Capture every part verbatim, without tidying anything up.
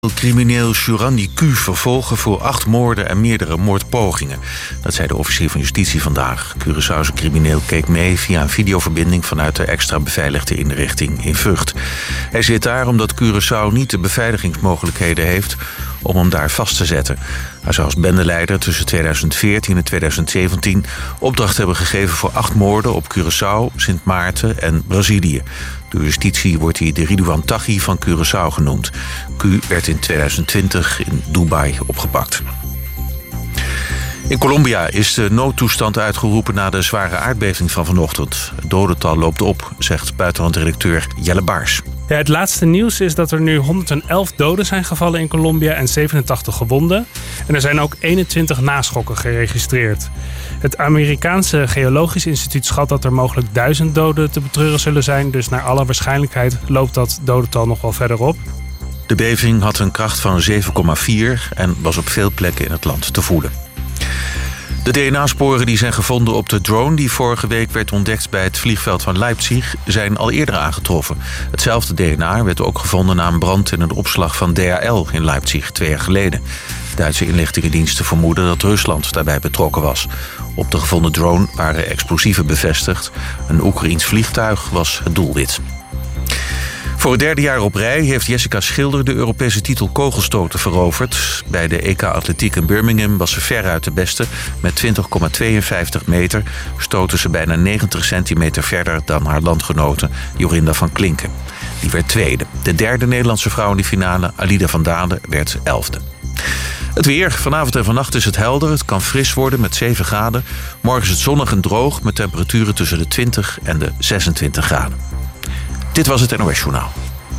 Crimineel Jurandi Q vervolgen voor acht moorden en meerdere moordpogingen. Dat zei de officier van justitie vandaag. Curaçaose crimineel keek mee via een videoverbinding vanuit de extra beveiligde inrichting in Vught. Hij zit daar omdat Curaçao niet de beveiligingsmogelijkheden heeft om hem daar vast te zetten. Hij zou als bendeleider tussen tweeduizend veertien en tweeduizend zeventien opdracht hebben gegeven voor acht moorden op Curaçao, Sint Maarten en Brazilië. Door justitie wordt hij de Ridouan Taghi van Curaçao genoemd. Q werd in tweeduizend twintig in Dubai opgepakt. In Colombia is de noodtoestand uitgeroepen na de zware aardbeving van vanochtend. Het dodental loopt op, zegt buitenlanddirecteur Jelle Baars. Ja, het laatste nieuws is dat er nu honderdelf doden zijn gevallen in Colombia en zevenentachtig gewonden. En er zijn ook eenentwintig naschokken geregistreerd. Het Amerikaanse Geologisch Instituut schat dat er mogelijk duizend doden te betreuren zullen zijn. Dus naar alle waarschijnlijkheid loopt dat dodental nog wel verder op. De beving had een kracht van zeven komma vier en was op veel plekken in het land te voelen. De D N A-sporen die zijn gevonden op de drone die vorige week werd ontdekt bij het vliegveld van Leipzig zijn al eerder aangetroffen. Hetzelfde D N A werd ook gevonden na een brand in een opslag van D H L in Leipzig twee jaar geleden. Duitse inlichtingendiensten vermoeden dat Rusland daarbij betrokken was. Op de gevonden drone waren explosieven bevestigd. Een Oekraïens vliegtuig was het doelwit. Voor het derde jaar op rij heeft Jessica Schilder de Europese titel kogelstoten veroverd. Bij de E K Atletiek in Birmingham was ze veruit de beste. Met twintig komma tweeënvijftig meter stoten ze bijna negentig centimeter verder dan haar landgenote Jorinda van Klinken. Die werd tweede. De derde Nederlandse vrouw in de finale, Alida van Dalen, werd elfde. Het weer. Vanavond en vannacht is het helder. Het kan fris worden met zeven graden. Morgen is het zonnig en droog met temperaturen tussen de twintig en de zesentwintig graden. Dit was het N O S-journaal.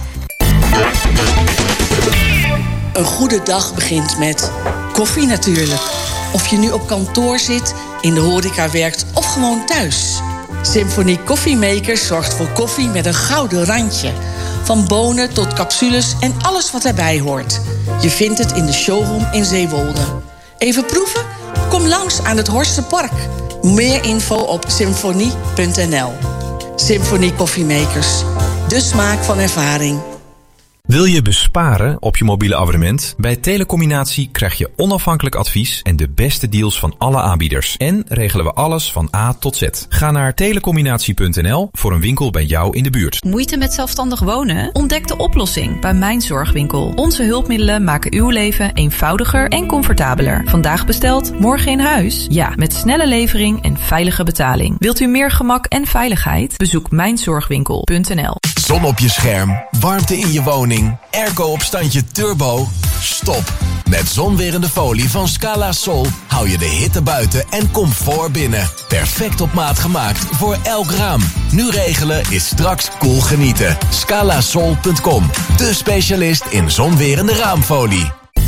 Een goede dag begint met koffie natuurlijk. Of je nu op kantoor zit, in de horeca werkt of gewoon thuis. Symphony Koffiemakers zorgt voor koffie met een gouden randje. Van bonen tot capsules en alles wat erbij hoort. Je vindt het in de showroom in Zeewolde. Even proeven? Kom langs aan het Horstenpark. Meer info op symfonie punt n l. Symphony Koffiemakers. De smaak van ervaring. Wil je besparen op je mobiele abonnement? Bij Telecombinatie krijg je onafhankelijk advies en de beste deals van alle aanbieders. En regelen we alles van A tot Z. Ga naar telecombinatie punt n l voor een winkel bij jou in de buurt. Moeite met zelfstandig wonen? Ontdek de oplossing bij Mijn Zorgwinkel. Onze hulpmiddelen maken uw leven eenvoudiger en comfortabeler. Vandaag besteld, morgen in huis? Ja, met snelle levering en veilige betaling. Wilt u meer gemak en veiligheid? Bezoek mijn zorgwinkel punt n l. Zon op je scherm, warmte in je woning, airco op standje turbo. Stop. Met zonwerende folie van Scala Sol hou je de hitte buiten en comfort binnen. Perfect op maat gemaakt voor elk raam. Nu regelen is straks cool genieten. scala sol punt com, de specialist in zonwerende raamfolie.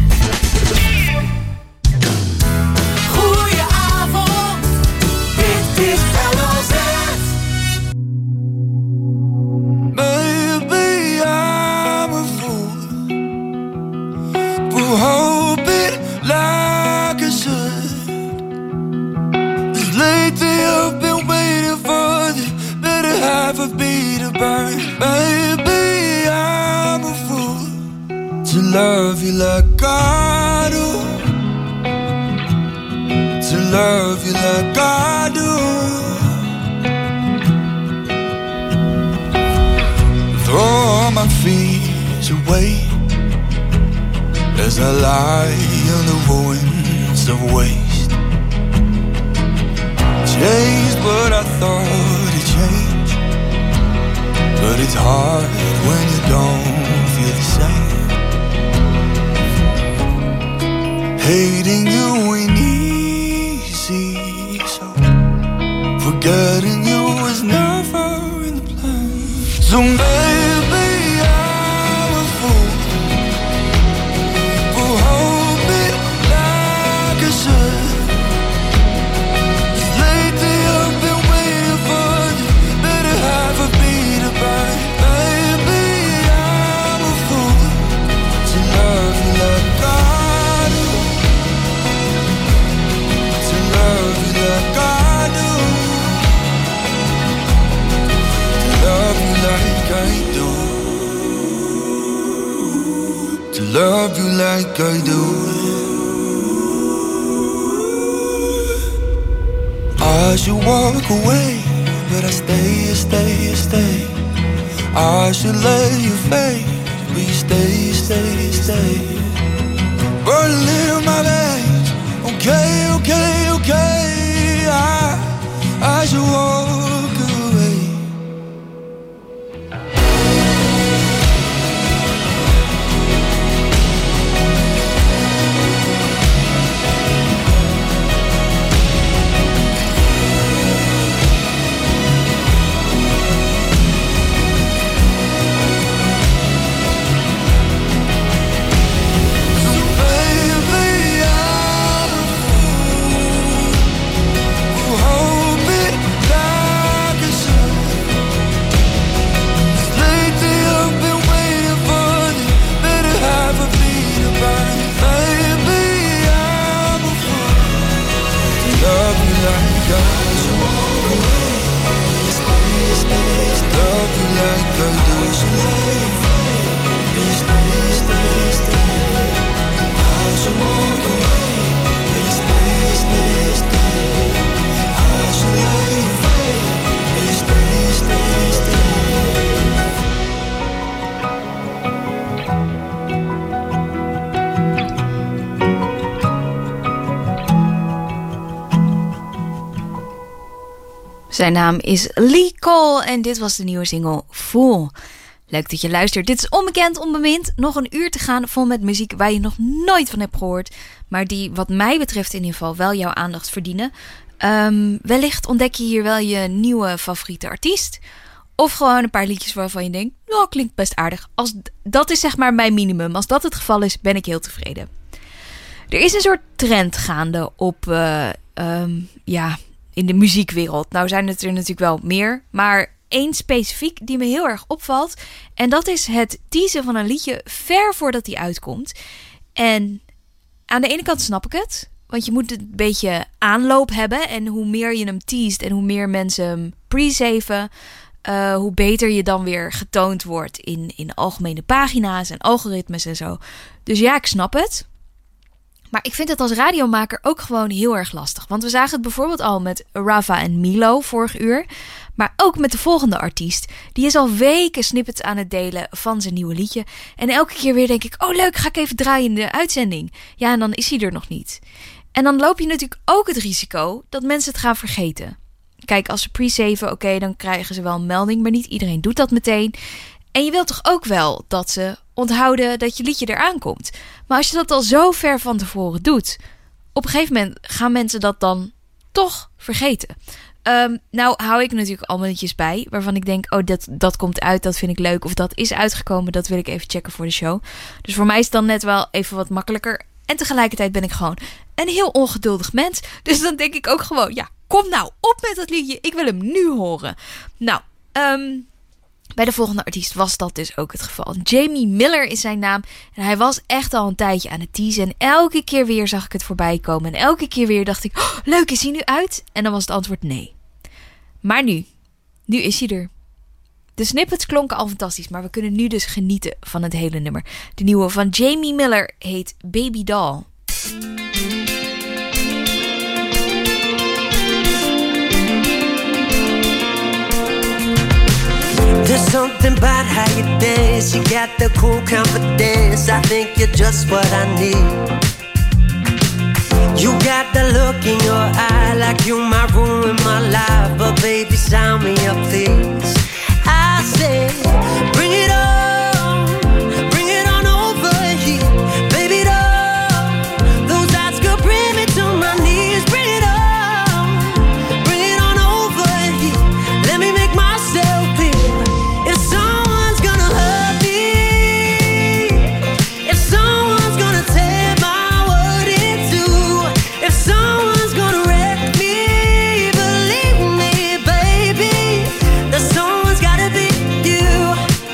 Goedenavond, dit is L O Z. Hope it like I should. 'Cause lately I've been waiting for the better half of me to burn. Maybe I'm a fool to love you like I do. To love you like I do. Throw all my fears away as I lie in the ruins of waste. Changed what I thought had changed, but it's hard when you don't feel the same. Hating you ain't easy, so forgetting you was never in the plan. So maybe I'm a fool. love you like I do. I should walk away, but I stay, I stay, I stay. I should let you fade, but you stay, stay, stay. Burning in my veins, okay, okay, okay. I, I should walk away. Zijn naam is Lee Cole en dit was de nieuwe single Fool. Leuk dat je luistert. Dit is Onbekend Onbemind. Nog een uur te gaan vol met muziek waar je nog nooit van hebt gehoord. Maar die wat mij betreft in ieder geval wel jouw aandacht verdienen. Um, wellicht ontdek je hier wel je nieuwe favoriete artiest. Of gewoon een paar liedjes waarvan je denkt, nou, klinkt best aardig. Als, dat is zeg maar mijn minimum. Als dat het geval is, ben ik heel tevreden. Er is een soort trend gaande op, uh, um, ja, in de muziekwereld. Nou zijn het er natuurlijk wel meer, maar één specifiek die me heel erg opvalt. En dat is het teasen van een liedje ver voordat die uitkomt. En aan de ene kant snap ik het. Want je moet een beetje aanloop hebben. En hoe meer je hem teast en hoe meer mensen hem pre-saven, Uh, hoe beter je dan weer getoond wordt in, in algemene pagina's en algoritmes en zo. Dus ja, ik snap het. Maar ik vind het als radiomaker ook gewoon heel erg lastig. Want we zagen het bijvoorbeeld al met Rava en Milo vorig uur. Maar ook met de volgende artiest. Die is al weken snippets aan het delen van zijn nieuwe liedje. En elke keer weer denk ik, oh leuk, ga ik even draaien in de uitzending. Ja, en dan is hij er nog niet. En dan loop je natuurlijk ook het risico dat mensen het gaan vergeten. Kijk, als ze pre-saven, oké, okay, dan krijgen ze wel een melding. Maar niet iedereen doet dat meteen. En je wilt toch ook wel dat ze onthouden dat je liedje eraan komt. Maar als je dat al zo ver van tevoren doet, op een gegeven moment gaan mensen dat dan toch vergeten. Um, nou hou ik natuurlijk allemaal liedjes bij waarvan ik denk, oh, dat, dat komt uit, dat vind ik leuk. Of dat is uitgekomen, dat wil ik even checken voor de show. Dus voor mij is het dan net wel even wat makkelijker. En tegelijkertijd ben ik gewoon een heel ongeduldig mens. Dus dan denk ik ook gewoon, ja, kom nou op met dat liedje. Ik wil hem nu horen. Nou, um, bij de volgende artiest was dat dus ook het geval. Jamie Miller is zijn naam. En hij was echt al een tijdje aan het teasen. En elke keer weer zag ik het voorbij komen. En elke keer weer dacht ik, oh, leuk, is hij nu uit? En dan was het antwoord nee. Maar nu, nu is hij er. De snippets klonken al fantastisch, maar we kunnen nu dus genieten van het hele nummer. De nieuwe van Jamie Miller heet Baby Doll. There's something about how you dance. You got the cool confidence. I think you're just what I need. You got the look in your eye like you might ruin my life. But baby, sign me up, please. I say, bring it on, bring it on over here, baby doll. Those eyes could bring me to my knees. Bring it on, bring it on over here. Let me make myself clear. If someone's gonna hurt me, if someone's gonna tear my word in two, if someone's gonna wreck me, believe me, baby, that someone's gotta be you.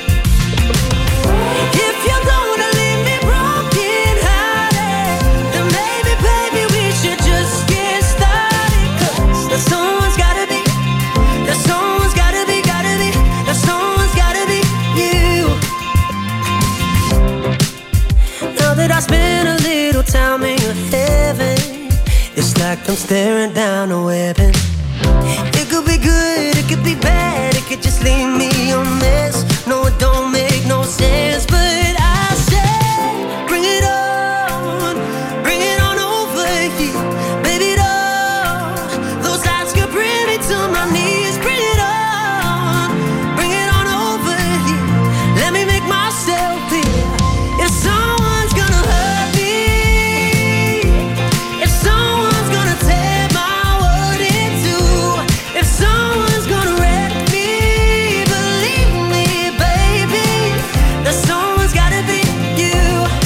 I spend a little time in your heaven, it's like I'm staring down a weapon. It could be good, it could be bad, it could just leave me a mess. No, it don't make no sense, but I say, bring it on, bring it on over here. Baby, doll, those eyes could bring me to my knees. Bring it on, bring it on over here. Let me make myself clear. If someone's gonna hurt me, if someone's gonna tear my world in two, if someone's gonna wreck me, believe me, baby, that someone's gotta be you.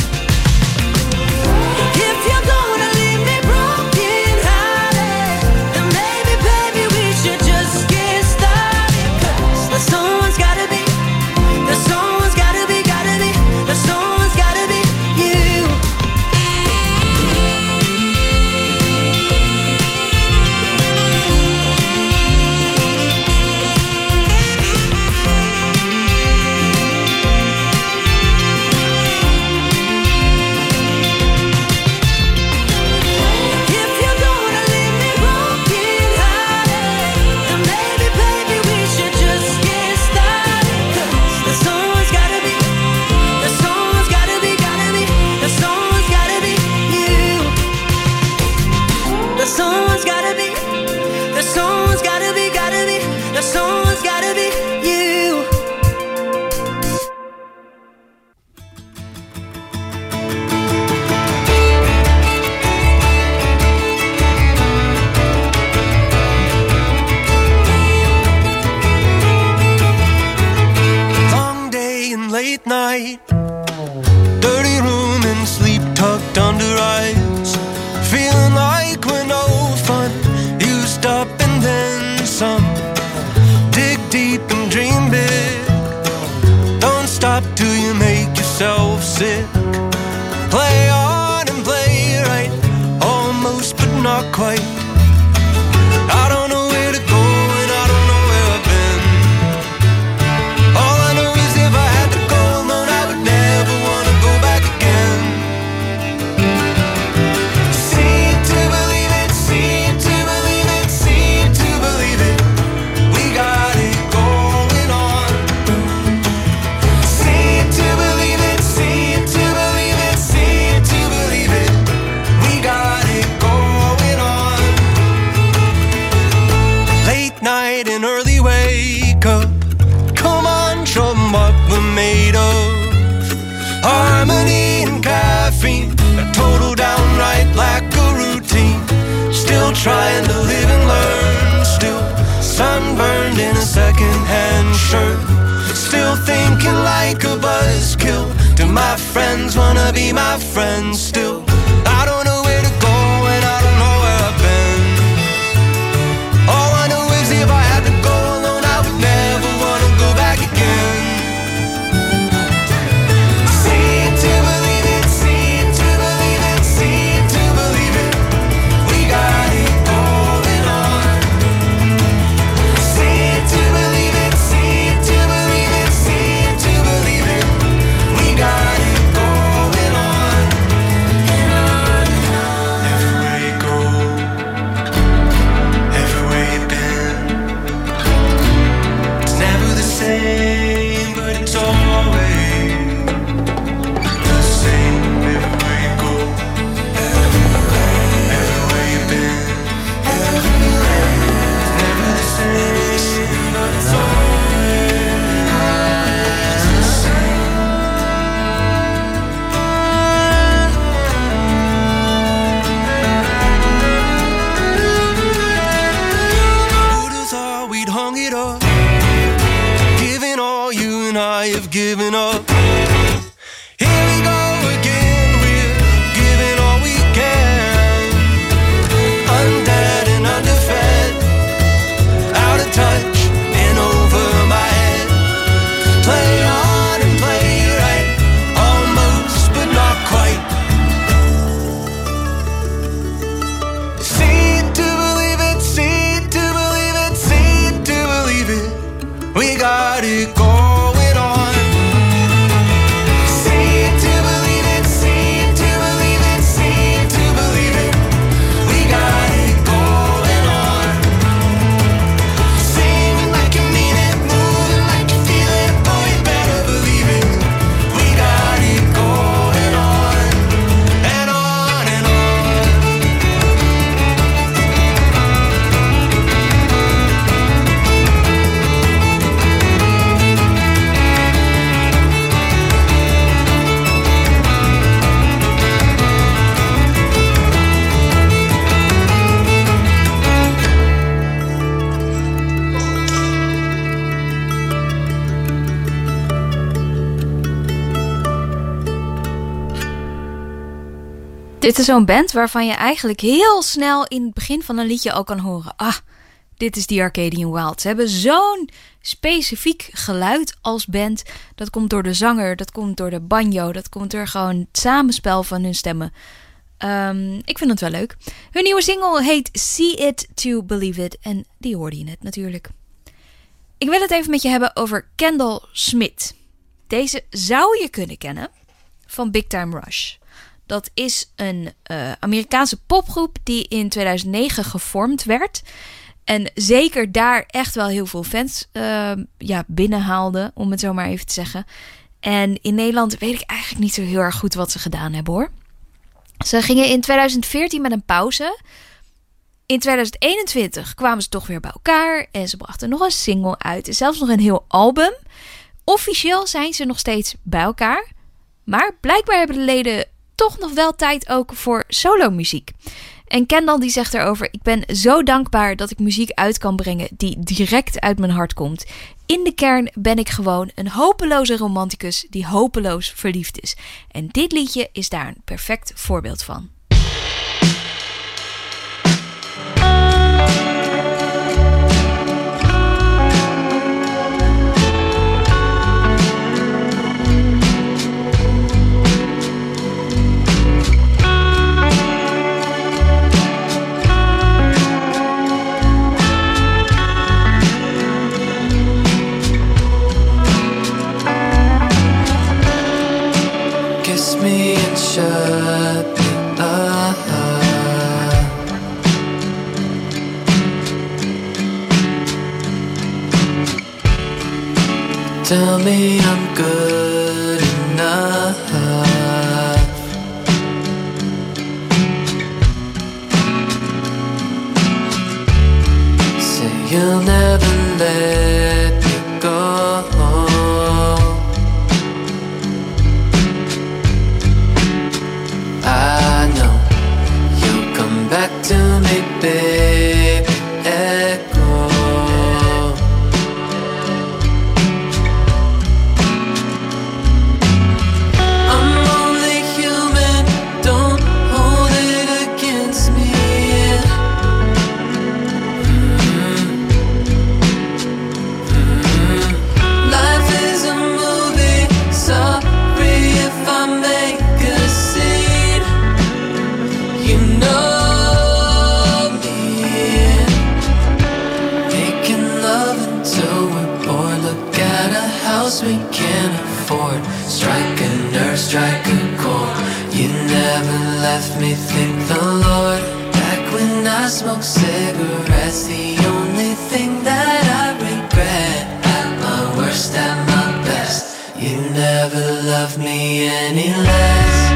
If you're gonna leave me broken hearted, then maybe, baby, we should just get started. 'Cause that someone's gotta be, that someone's gotta be, gotta be, that someone's gotta be you. If you're gonna leave me broken hearted, then maybe, baby, we should just get started. 'Cause that someone's gotta be, that someone's gotta be, gotta be, that someone's gotta be you. That someone's gotta be, that someone's gotta be, gotta be, that someone's gotta be you. Long day and late night, dirty room and sleep tucked under eyes. Feeling like we're no fun, used up and then some. Dig deep and dream big, don't stop till you make yourself sick. Play on and play right, almost but not quite. I don't know where to go and I don't know where I've been. All I know is if I had to go alone, I would never want to go back again. See to believe it, see to believe it, see to believe it. We got it going on. See to believe it, see to believe it, see to believe it. We got it going on. Late night and early wake up. Come on, show 'em what we're made of. Harmony and caffeine, a total downright lack of routine. Still trying to live and learn. Still sunburned in a second-hand shirt. Still thinking like a buzzkill. Do my friends wanna be my friends still? I don't know where to go and I don't know where I've been. All I know is if I had to go alone, I would never wanna go back again. See to believe it, see to believe it, see to believe it. We got it going on. See to believe it, see to believe it, see to believe it. We got it going on. Everywhere you go, everywhere you've been, it's never the same, but it's always the same. Everywhere you go, everywhere you've been, it's never the same, but it's always the same. Who'd have thought we'd hung it up? Giving all you and I have given up. Here we go again, we're giving all we can. Undead and underfed, out of touch and over my head. Play on and play right, almost but not quite. See to believe it, see to believe it, see to believe it. We got it going on. Dit is zo'n band waarvan je eigenlijk heel snel in het begin van een liedje al kan horen. Ah, dit is die Arcadian Wild. Ze hebben zo'n specifiek geluid als band. Dat komt door de zanger, dat komt door de banjo, dat komt door gewoon het samenspel van hun stemmen. Um, ik vind het wel leuk. Hun nieuwe single heet See It To Believe It. En die hoorde je net natuurlijk. Ik wil het even met je hebben over Kendall Smith. Deze zou je kunnen kennen van Big Time Rush. Dat is een uh, Amerikaanse popgroep die in tweeduizend negen gevormd werd. En zeker daar echt wel heel veel fans uh, ja, binnenhaalde, om het zo maar even te zeggen. En in Nederland weet ik eigenlijk niet zo heel erg goed wat ze gedaan hebben, hoor. Ze gingen in tweeduizend veertien met een pauze. In tweeduizend eenentwintig kwamen ze toch weer bij elkaar. En ze brachten nog een single uit. En zelfs nog een heel album. Officieel zijn ze nog steeds bij elkaar. Maar blijkbaar hebben de leden toch nog wel tijd ook voor solomuziek. En Kendall die zegt erover: ik ben zo dankbaar dat ik muziek uit kan brengen die direct uit mijn hart komt. In de kern ben ik gewoon een hopeloze romanticus die hopeloos verliefd is. En dit liedje is daar een perfect voorbeeld van. Me and shut me up. Tell me I'm good enough. Say you'll never let me go. I know you'll come back to me, baby. Echo. I'm only human, don't hold it against me. Mm-hmm. Mm-hmm. Life is a movie, sorry if I make a scene. You know me, making love until we're bored. Look at a house we can't afford. Strike a nerve, strike a chord. You never left me, thank the Lord. Back when I smoked cigarettes, the only thing that I regret. At my worst, at my best, you never loved me any less.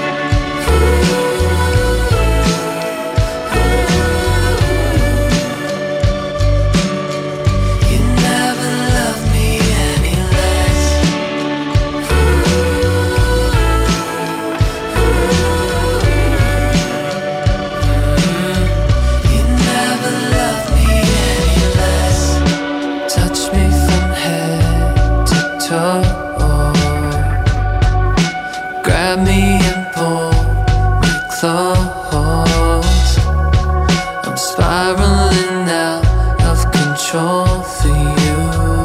Grab me and pull me close. I'm spiraling out of control for you,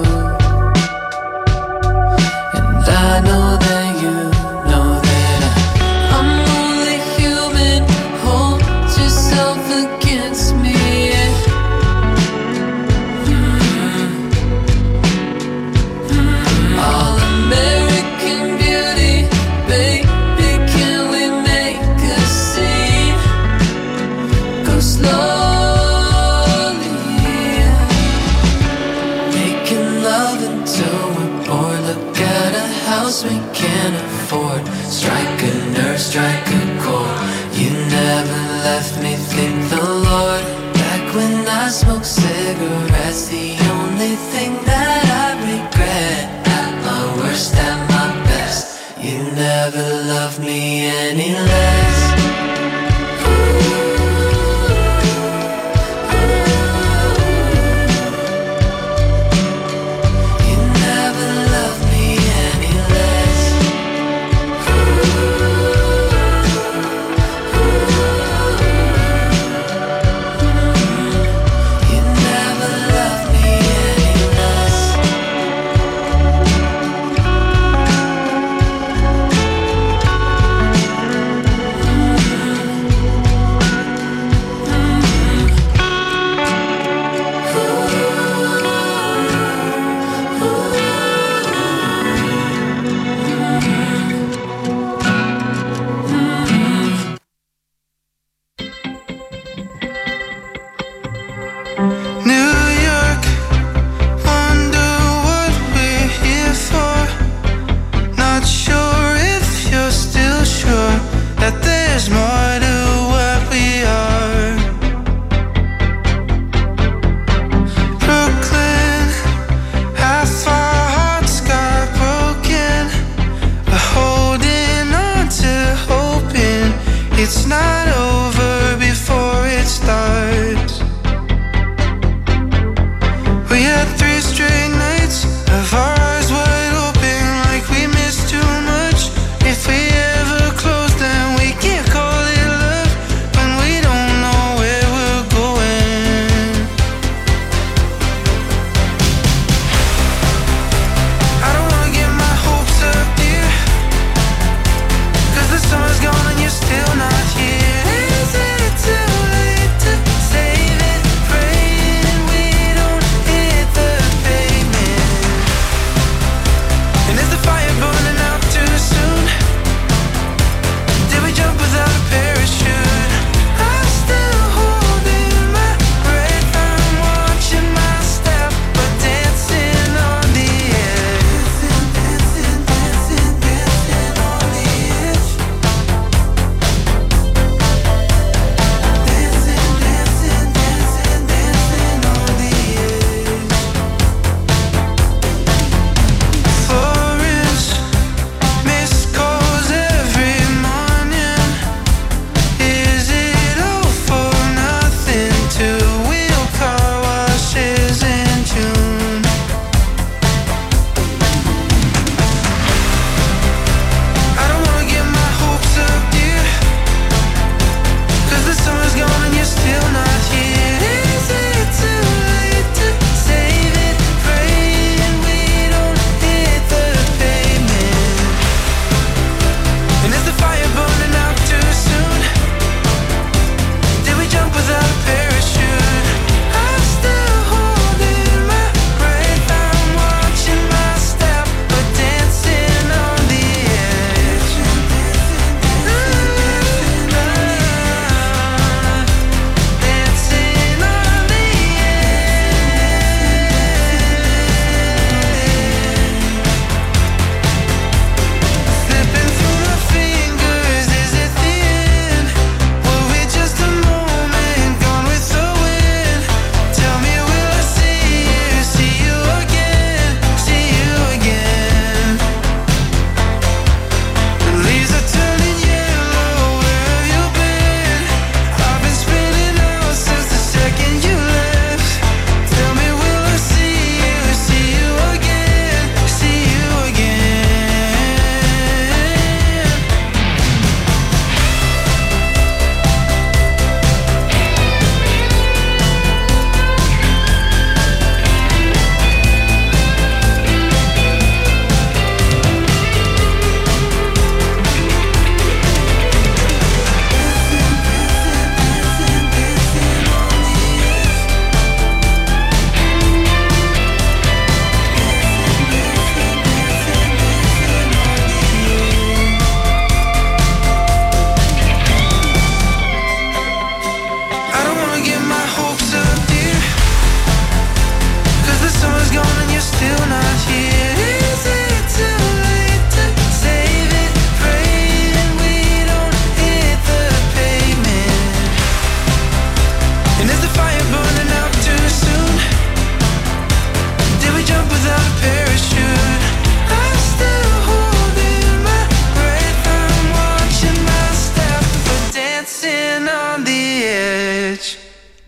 and I know that you know that I, I'm only human. Hold yourself against me. Mm-hmm. Mm-hmm. All American beauty, baby. Slowly, making love until we're bored. Look at a house we can't afford. Strike a nerve, strike a chord. You never left me, thank the Lord. Back when I smoked cigarettes, the only thing that I regret. At my worst, at my best, you never loved me any less.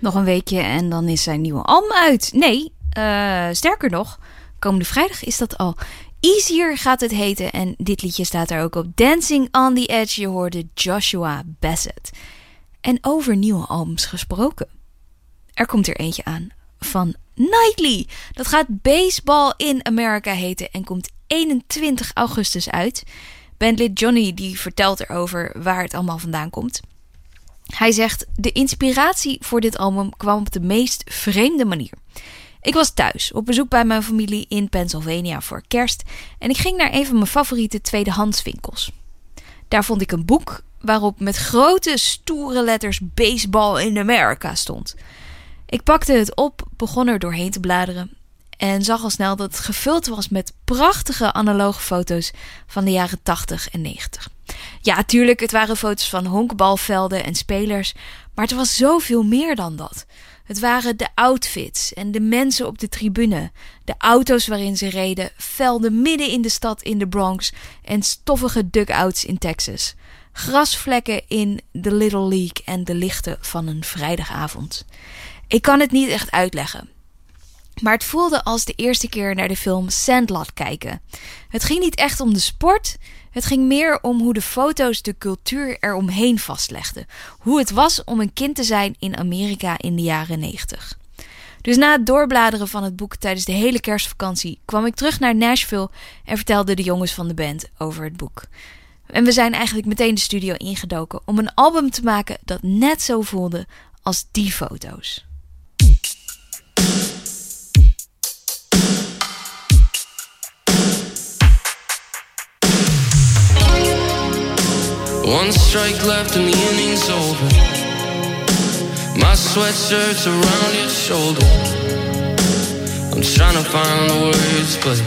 Nog een weekje en dan is zijn nieuwe album uit. Nee, uh, sterker nog, komende vrijdag is dat al. Easier gaat het heten en dit liedje staat daar ook op. Dancing on the Edge, je hoorde Joshua Bassett. En over nieuwe albums gesproken. Er komt er eentje aan van Nightly. Dat gaat Baseball in America heten en komt eenentwintig augustus uit. Bandlid Johnny die vertelt erover waar het allemaal vandaan komt. Hij zegt, de inspiratie voor dit album kwam op de meest vreemde manier. Ik was thuis, op bezoek bij mijn familie in Pennsylvania voor kerst en ik ging naar een van mijn favoriete tweedehandswinkels. Daar vond ik een boek waarop met grote stoere letters Baseball in America stond. Ik pakte het op, begon er doorheen te bladeren en zag al snel dat het gevuld was met prachtige analoge foto's van de jaren tachtig en negentig. Ja, tuurlijk, het waren foto's van honkbalvelden en spelers, maar het was zoveel meer dan dat. Het waren de outfits en de mensen op de tribune, de auto's waarin ze reden, velden midden in de stad in de Bronx en stoffige dugouts in Texas. Grasvlekken in de Little League en de lichten van een vrijdagavond. Ik kan het niet echt uitleggen. Maar het voelde als de eerste keer naar de film Sandlot kijken. Het ging niet echt om de sport. Het ging meer om hoe de foto's de cultuur eromheen vastlegden. Hoe het was om een kind te zijn in Amerika in de jaren negentig. Dus na het doorbladeren van het boek tijdens de hele kerstvakantie kwam ik terug naar Nashville en vertelde de jongens van de band over het boek. En we zijn eigenlijk meteen de studio ingedoken om een album te maken dat net zo voelde als die foto's. One strike left and the inning's over. My sweatshirt's around your shoulder. I'm trying to find the words, but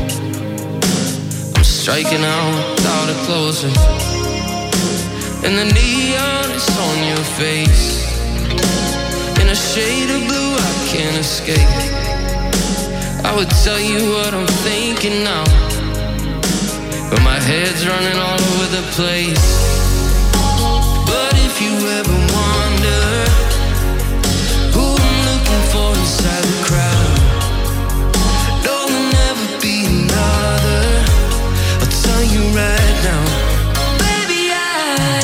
I'm striking out without a closer. And the neon is on your face. In a shade of blue I can't escape. I would tell you what I'm thinking now, but my head's running all over the place. But if you ever wonder who I'm looking for inside the crowd, no, there'll never be another. I'll tell you right now, baby, I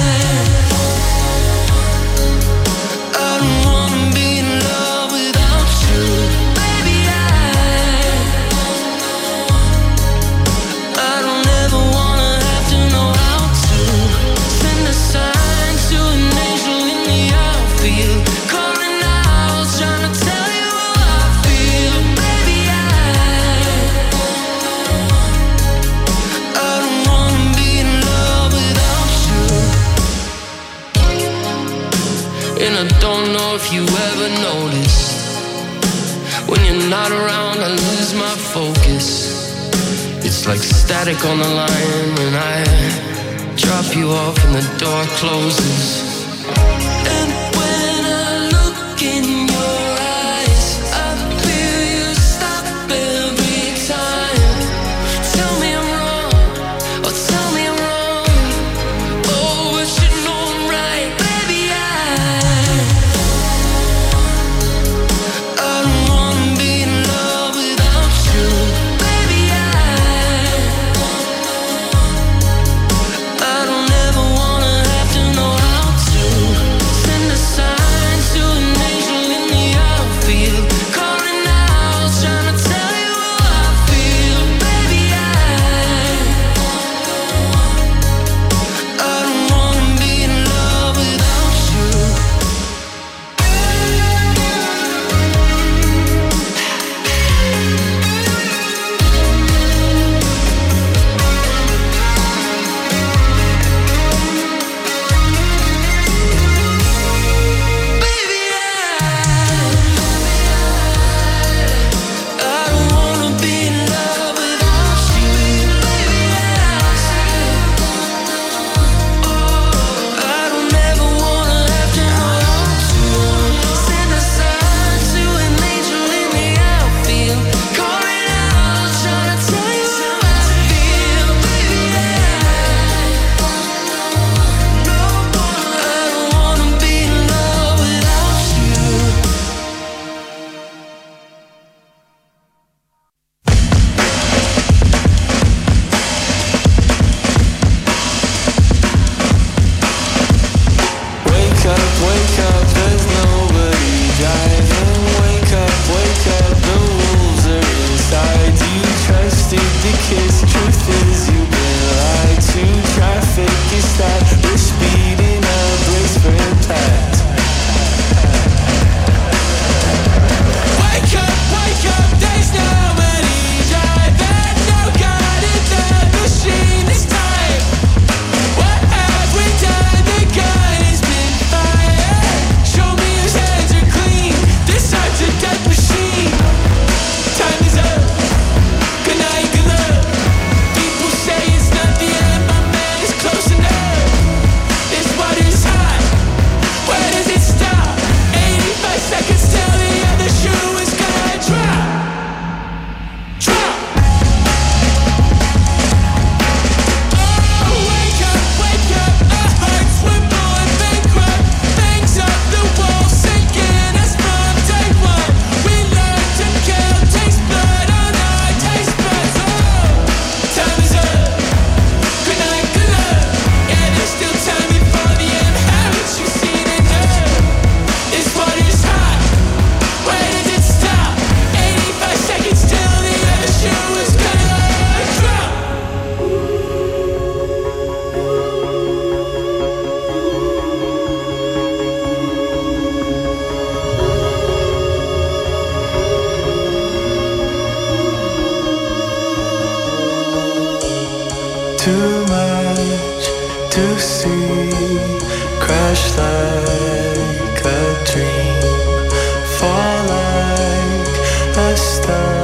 I don't wanna be in love without you. Baby, I I don't ever wanna have to know how to send a sign to an angel in the outfield, calling out, trying to tell you how I feel. Baby, I I don't wanna be in love without you. And I don't know if you ever noticed, when you're not around I lose my focus. It's like static on the line when I drop you off and the door closes. And when I look in your eyes, I feel you stop every time. Tell me I'm wrong, or tell me I'm wrong. Oh, but you know I'm right. Baby, I I don't wanna be in love without you. Baby, I I don't ever wanna have to know how to send to see, crash like a dream, fall like a star.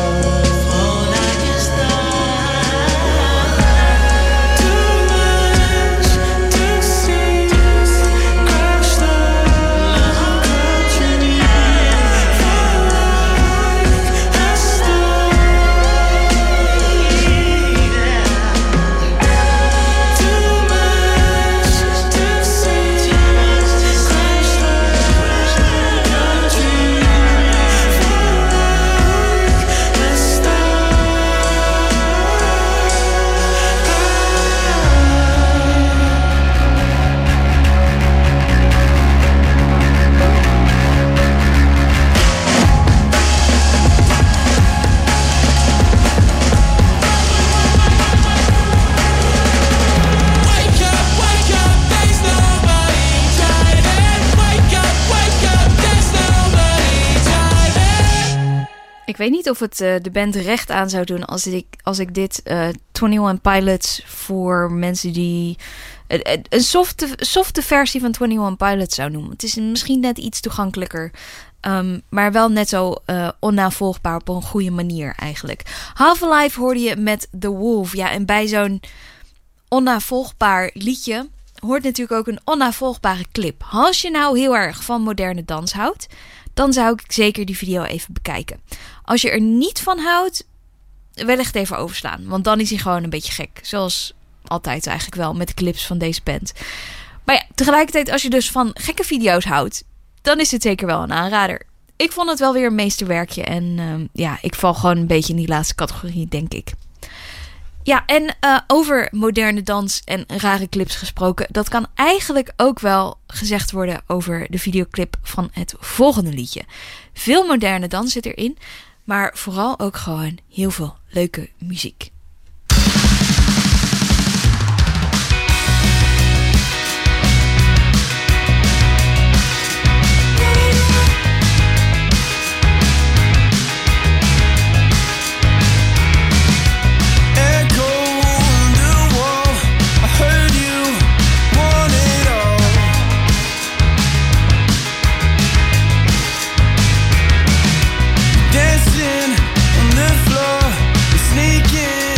Ik weet niet of het uh, de band recht aan zou doen als ik, als ik dit uh, eenentwintig Pilots voor mensen die uh, een softe, softe versie van eenentwintig Pilots zou noemen. Het is misschien net iets toegankelijker, um, maar wel net zo uh, onnavolgbaar op een goede manier eigenlijk. Half-Alive hoorde je met The Wolf. Ja, en bij zo'n onnavolgbaar liedje hoort natuurlijk ook een onnavolgbare clip. Als je nou heel erg van moderne dans houdt, dan zou ik zeker die video even bekijken. Als je er niet van houdt, wellicht even overslaan. Want dan is hij gewoon een beetje gek. Zoals altijd eigenlijk wel met de clips van deze band. Maar ja, tegelijkertijd als je dus van gekke video's houdt, dan is het zeker wel een aanrader. Ik vond het wel weer een meesterwerkje. En uh, ja, ik val gewoon een beetje in die laatste categorie, denk ik. Ja, en uh, over moderne dans en rare clips gesproken, dat kan eigenlijk ook wel gezegd worden over de videoclip van het volgende liedje. Veel moderne dans zit erin, maar vooral ook gewoon heel veel leuke muziek. Dancing on the floor, sneaking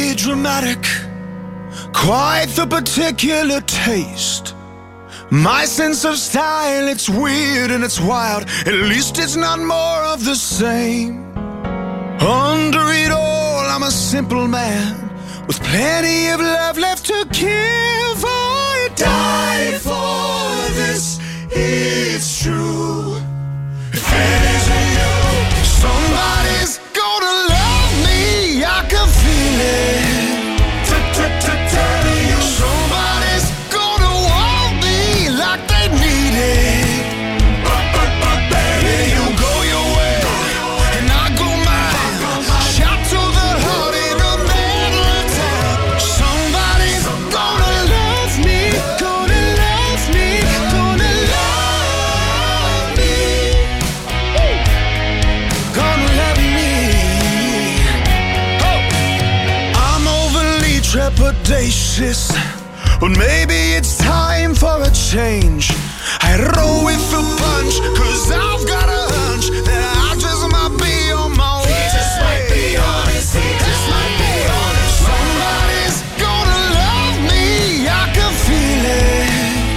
overly dramatic, quite the particular taste. My sense of style, it's weird and it's wild. At least it's not more of the same. Under it all, I'm a simple man with plenty of love left to give. I die for this, it's true. If it isn't you, somebody's gonna love me. I can feel it. Somebody's gonna want me like they need it. Yeah, you go your way and I go mine. Shot to the heart in the middle of town. Somebody's gonna love me, gonna love me, gonna love me, gonna love me. Oh, I'm overly trepidatious, but maybe it's time for a change. I roll with the punch, cause I've got a hunch that I just might be on my way. He just might be honest, he just might be honest. Somebody's gonna love me, I can feel it.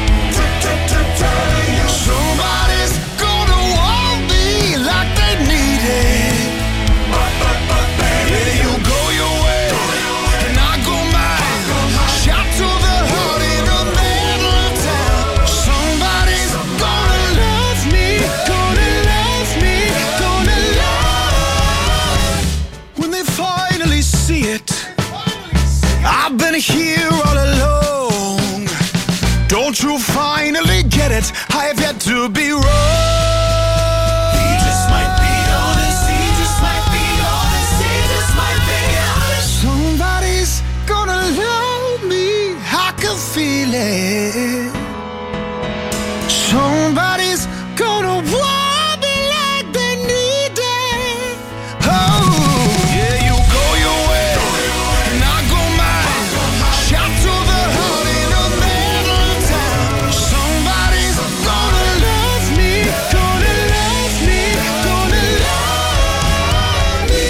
Somebody's gonna want me like they need it. Yeah, you go your way and I go mine. Shot to the heart in the middle of town. Somebody's gonna love me, gonna love me, gonna love. When they finally see it, I've been here all along. Don't you finally get it? I have yet to be wrong. He just might be honest, he just might be honest, he just might be honest. Somebody's gonna love me, I can feel it. Somebody's gonna want me like they need it. Oh, yeah, you go your way and I go mine. Shot to the heart in the middle of town. Somebody's gonna love me, gonna love me, gonna love me.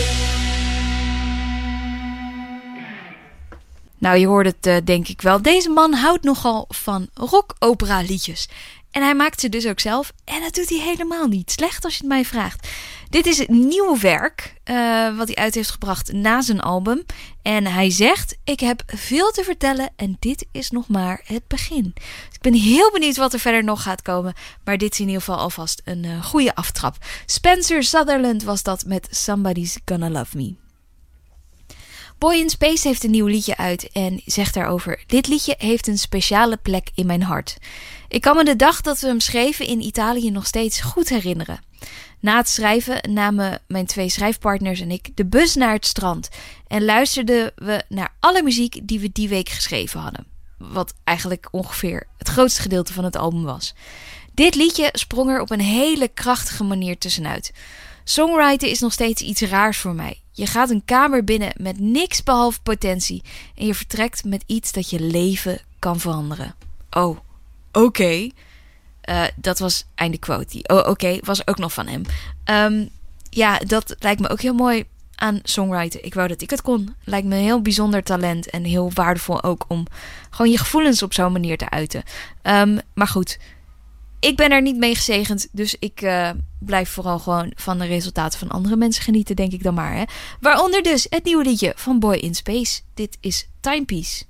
Nou, je hoort het uh, denk ik wel. Deze man houdt nogal van rock-opera liedjes. En hij maakt ze dus ook zelf. En dat doet hij helemaal niet slecht als je het mij vraagt. Dit is het nieuwe werk uh, wat hij uit heeft gebracht na zijn album. En hij zegt, ik heb veel te vertellen en dit is nog maar het begin. Dus ik ben heel benieuwd wat er verder nog gaat komen. Maar dit is in ieder geval alvast een uh, goede aftrap. Spencer Sutherland was dat met Somebody's Gonna Love Me. Boy in Space heeft een nieuw liedje uit en zegt daarover: dit liedje heeft een speciale plek in mijn hart. Ik kan me de dag dat we hem schreven in Italië nog steeds goed herinneren. Na het schrijven namen mijn twee schrijfpartners en ik de bus naar het strand en luisterden we naar alle muziek die we die week geschreven hadden. Wat eigenlijk ongeveer het grootste gedeelte van het album was. Dit liedje sprong er op een hele krachtige manier tussenuit. Songwriten is nog steeds iets raars voor mij. Je gaat een kamer binnen met niks behalve potentie en je vertrekt met iets dat je leven kan veranderen. Oh, oké. Okay. Uh, dat was einde quote. Die oh, oké okay, was ook nog van hem. Um, ja, dat lijkt me ook heel mooi aan songwriten. Ik wou dat ik het kon. Lijkt me een heel bijzonder talent en heel waardevol ook om gewoon je gevoelens op zo'n manier te uiten. Um, maar goed, ik ben er niet mee gezegend, dus ik uh, blijf vooral gewoon van de resultaten van andere mensen genieten, denk ik dan maar. Hè? Waaronder dus het nieuwe liedje van Boy in Space. Dit is Timepiece.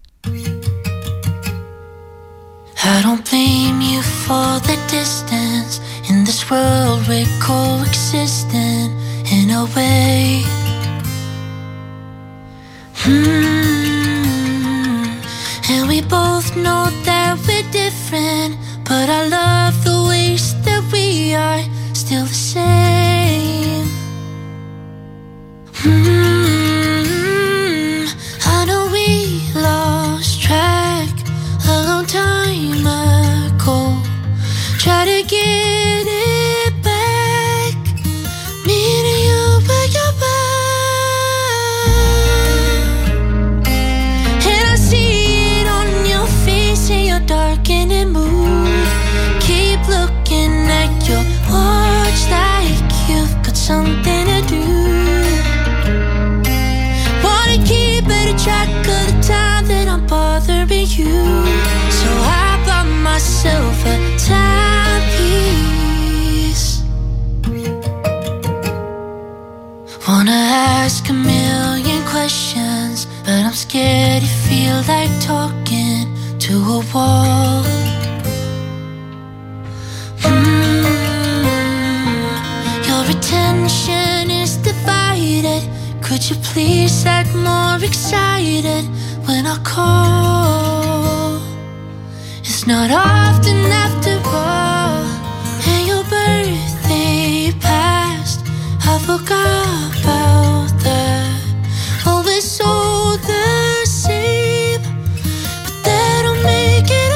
I don't blame you for the distance. In this world we're coexisting in a way. Hmm. And we both know that we're different, but I love the ways that we are still the same. Hmm. I know we lost track a long time ago. Try to get it back. Me and you were your back. And I see it on your face in your darkening mood. Keep looking at your watch. That Wanna ask a million questions, but I'm scared you feel like talking to a wall. Mm, your attention is divided. Could you please act more excited when I call? It's not often after all, and your birthday passed. I forgot about that. Oh, it's all the same, but that don't make it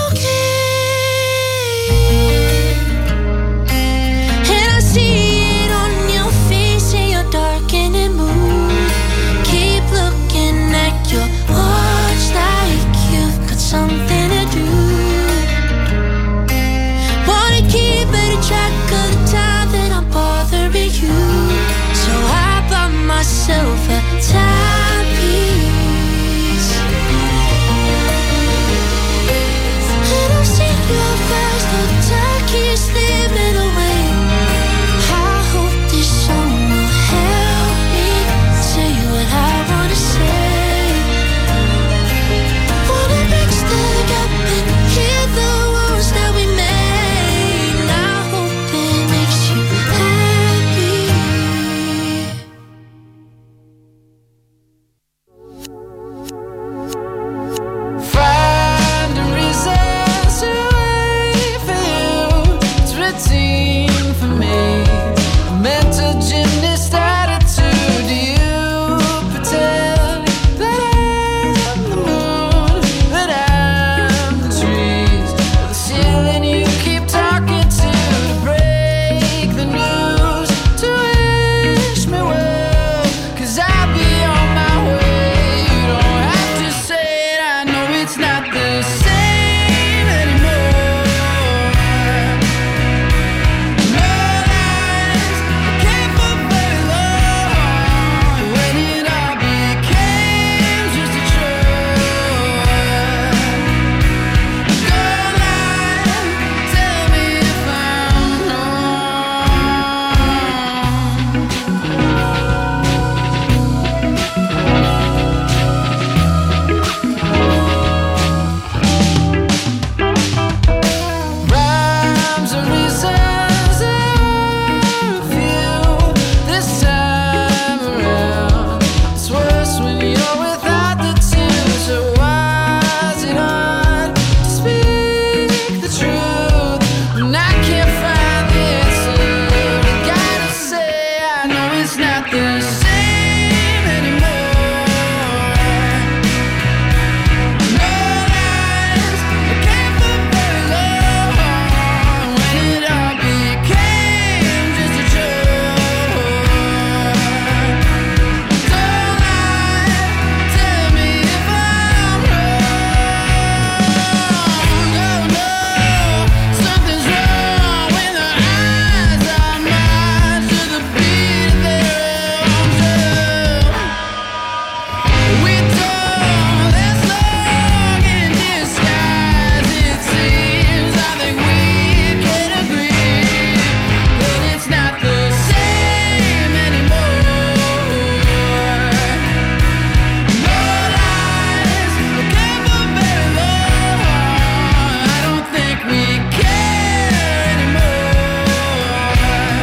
okay. And I see it on your face in your darkening mood. Keep looking at your watch like you've got something to do. Wanna keep better track of the time that I'm bothering you. So I bought myself a timepiece. And I've seen your face, the time keeps slipping away. I hope this song will help me say what I wanna say. Wanna bridge the gap and hear the words that we made. And I hope it makes you happy. Find a reason to wait for you. It's routine for me. A mental gymnast attitude. You pretend that I'm the moon, that I'm the trees, the ceiling you keep talking to to break the news, to wish me well, 'cause I'll be on my way. You don't have to say it, I know it's not the same anymore. No lies, I can't for very long, when it all became just a chore. Don't lie, tell me if I'm Rhymes and reasons are few this time around. It's worse when you're without the two. So why is it hard to speak the truth when I can't find the answer? I gotta say I know it's not the same anymore. No lies, I can't for very long, when it all became just a chore. Don't lie, tell me if I'm wrong. Oh no, something's wrong when the eyes are mine to the beat of their own drum. We don't last long in disguise, it seems. I think we can agree that it's not the same anymore. No lies, I can't for very long. I don't think we care anymore.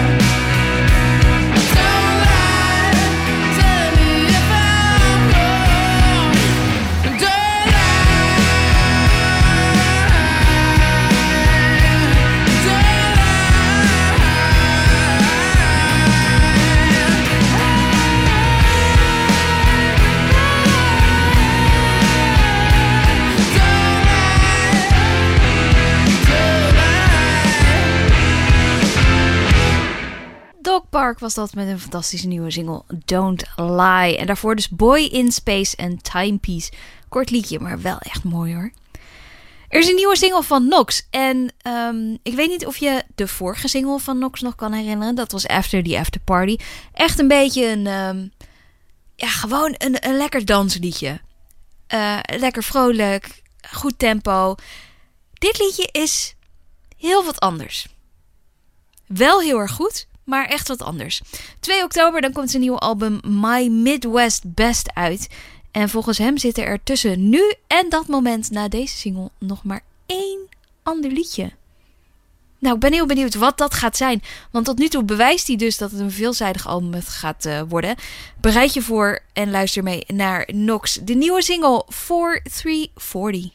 Don't lie, tell me if I'm wrong. Don't Dog Park was dat met een fantastische nieuwe single Don't Lie. En daarvoor dus Boy in Space en Timepiece. Kort liedje, maar wel echt mooi hoor. Er is een nieuwe single van Nox. En um, ik weet niet of je de vorige single van Nox nog kan herinneren. Dat was After the After Party. Echt een beetje een... Um, ja, gewoon een, een lekker dansliedje. Uh, lekker vrolijk. Goed tempo. Dit liedje is heel wat anders. Wel heel erg goed, maar echt wat anders. twee oktober dan komt zijn nieuwe album My Midwest Best uit. En volgens hem zitten er tussen nu en dat moment na deze single nog maar één ander liedje. Nou, ik ben heel benieuwd wat dat gaat zijn. Want tot nu toe bewijst hij dus dat het een veelzijdig album gaat uh, worden. Bereid je voor en luister mee naar Nox. De nieuwe single forty-three forty.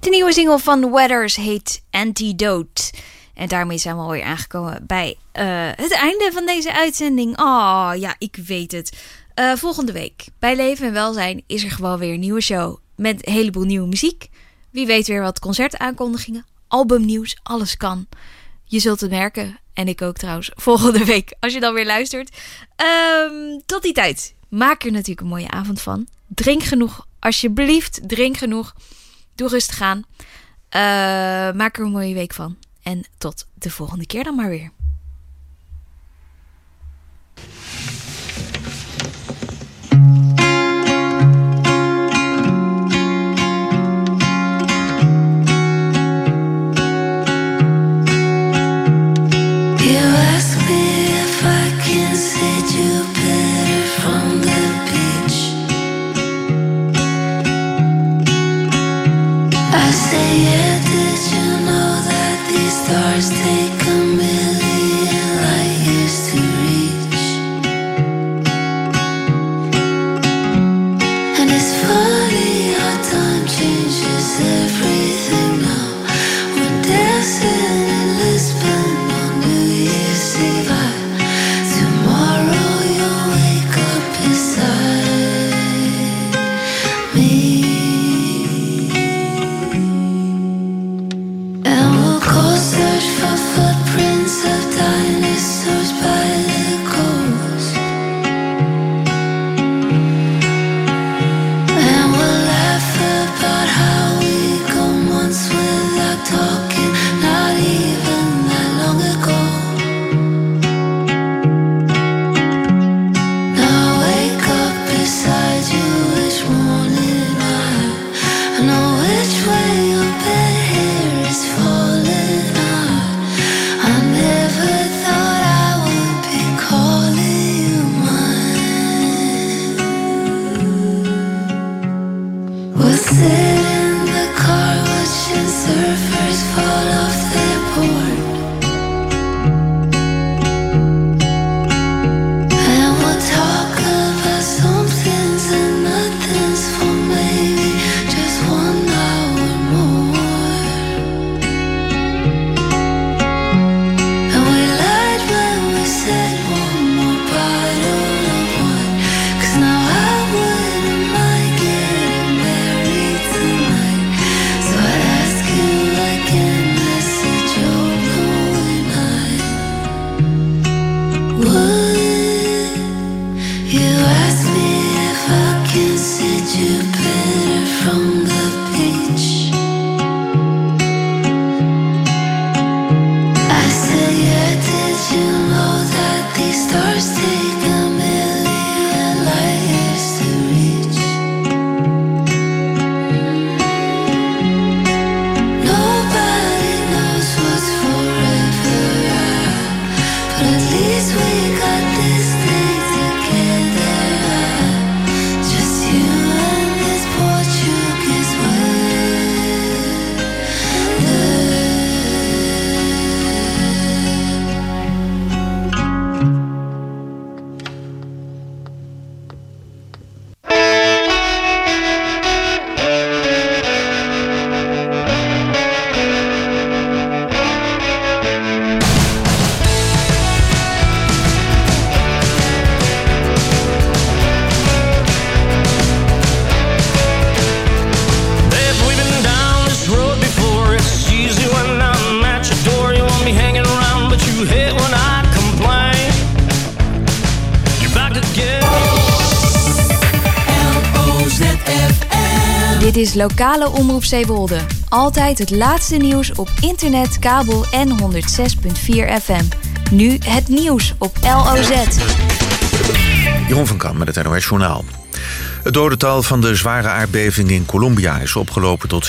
De nieuwe single van Weathers heet Antidote. En daarmee zijn we alweer aangekomen bij uh, het einde van deze uitzending. Oh, ja, ik weet het. Uh, volgende week bij Leven en Welzijn is er gewoon weer een nieuwe show. Met een heleboel nieuwe muziek. Wie weet weer wat concertaankondigingen, albumnieuws, alles kan. Je zult het merken. En ik ook trouwens, volgende week, als je dan weer luistert. Um, tot die tijd, maak er natuurlijk een mooie avond van. Drink genoeg, alsjeblieft, drink genoeg. Doe rustig aan. Uh, maak er een mooie week van. En tot de volgende keer dan maar weer. Stars take a million light years to reach, and it's funny how time changes everything now. We're dancing in Lisbon on New Year's Eve. Tomorrow you'll wake up beside me. Search for footprints of dinosaurs by the coast, and we'll laugh about how we go months without talking, not even that long ago. Now I wake up beside you each morning. I know which way your bed hair is falling. Sit in the car watching surfers fall off their board, and we'll talk about somethings and nothings for maybe just one hour more. And we lied when we said one more bottle of wine, 'cause now I wouldn't mind getting married tonight. So I'd ask you again, message overnight. Would you ask me if I can see Jupiter from the beach? I said, yeah, did you know that these stars take a million light years to reach? Nobody knows what's forever, but at least we got this thing together. Just you and this Portuguese Babe, we've been down this road before. It's easy when I'm at your door. You want me hanging around, but you hate when I complain. You're back again. L O Z F M. Dit is lokale Omroep Zeewolde. Altijd het laatste nieuws op internet, kabel en honderd zes komma vier F M. Nu het nieuws op L O Z. Jeroen van Kam met het N O S Journaal. Het dodental van de zware aardbeving in Colombia is opgelopen tot